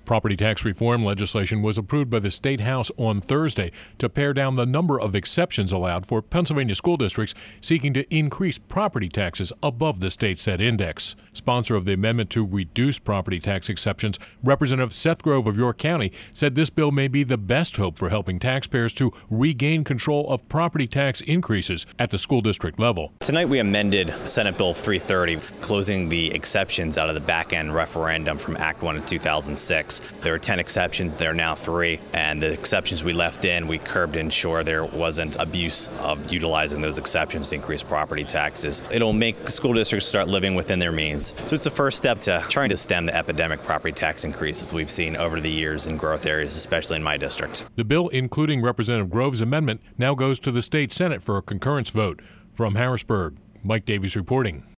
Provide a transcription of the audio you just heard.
Property tax reform legislation was approved by the State House on Thursday to pare down the number of exceptions allowed for Pennsylvania school districts seeking to increase property taxes above the state set index. Sponsor of the amendment to reduce property tax exceptions, Representative Seth Grove of York County, said this bill may be the best hope for helping taxpayers to regain control of property tax increases at the school district level. Tonight we amended Senate Bill 330, closing the exceptions out of the back-end referendum from Act 1 of 2006. There were 10 exceptions, there are now 3, and the exceptions we left in, we curbed to ensure there wasn't abuse of utilizing those exceptions to increase property taxes. It'll make school districts start living within their means. So it's the first step to trying to stem the epidemic property tax increases we've seen over the years in growth areas, especially in my district. The bill, including Representative Grove's amendment, now goes to the state Senate for a concurrence vote. From Harrisburg, Mike Davies reporting.